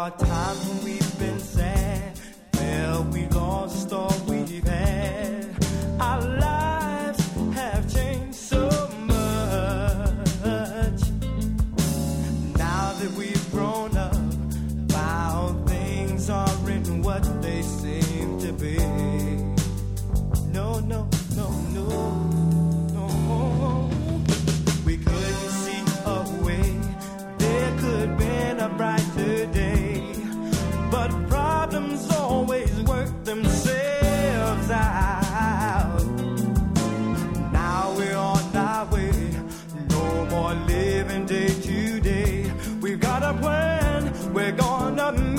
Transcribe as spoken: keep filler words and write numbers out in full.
are times when we've been sad, well, we lost all we've had. Our lives have changed so much. Now that we've grown up, found things aren't what they seem to be. No, no, no, no, no. We couldn't see a way there could been a brighter day, but problems always work themselves out. Now we're on our way, no more living day to day. We've got a plan, we're gonna